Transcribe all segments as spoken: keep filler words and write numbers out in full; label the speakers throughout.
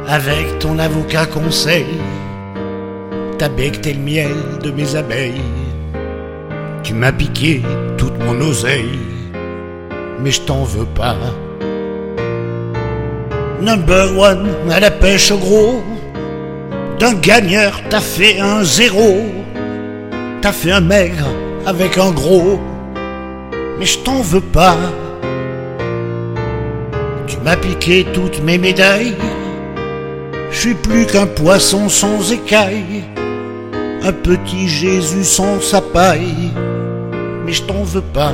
Speaker 1: avec ton avocat conseil, t'as becqué le miel de mes abeilles. Tu m'as piqué toute mon oseille, mais je t'en veux pas. Number one à la pêche au gros, d'un gagneur t'as fait un zéro. T'as fait un maigre avec un gros, mais je t'en veux pas. Tu m'as piqué toutes mes médailles, je suis plus qu'un poisson sans écailles, un petit Jésus sans sa paille, mais je t'en veux pas.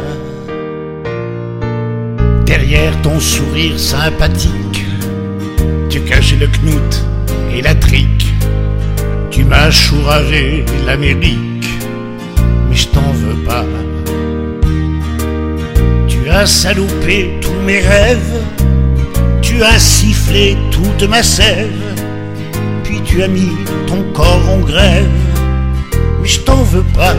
Speaker 1: Derrière ton sourire sympathique, tu cachais le knout et la trique. Tu m'as chouragé l'Amérique, mais je t'en veux pas. Tu as saloupé tous mes rêves, tu as sifflé toute ma sève, puis tu as mis ton corps en grève, mais je t'en veux pas.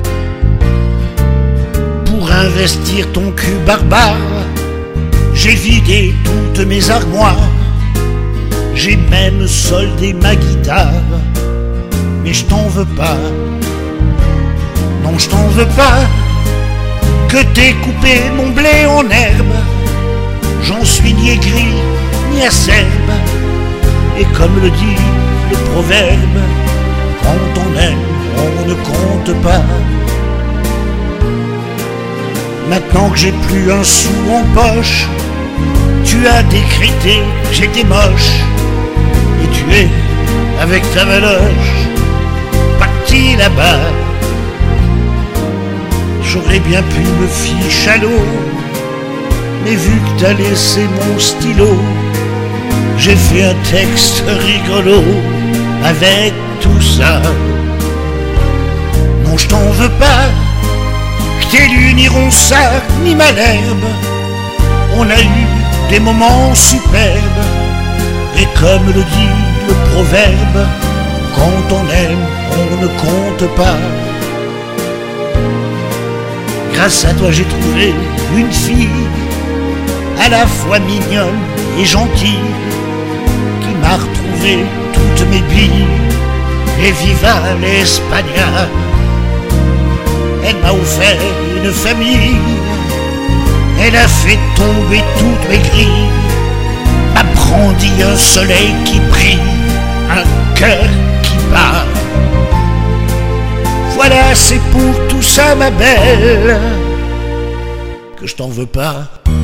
Speaker 1: Pour investir ton cul barbare, j'ai vidé toutes mes armoires, j'ai même soldé ma guitare, mais je t'en veux pas. Non, je t'en veux pas, que t'aies coupé mon blé en herbe. J'en suis ni aigri, ni acerbe, et comme le dit le proverbe, quand on aime, on ne compte pas. Maintenant que j'ai plus un sou en poche, tu as décrété que j'étais moche, et tu es, avec ta valoche, parti là-bas. J'aurais bien pu me fiche à l'eau, mais vu que t'as laissé mon stylo, j'ai fait un texte rigolo avec tout ça. Non, je t'en veux pas, que t'aies lu ni Ronsard ni Malherbe. On a eu des moments superbes, et comme le dit le proverbe, quand on aime, on ne compte pas. Grâce à toi j'ai trouvé une fille à la fois mignonne et gentille, qui m'a retrouvé toutes mes billes, et viva l'Espagnol. Elle m'a offert une famille, elle a fait tomber toutes mes grilles, m'a brandi un soleil qui brille, un cœur qui bat. Voilà, c'est pour tout ça, ma belle, que je t'en veux pas.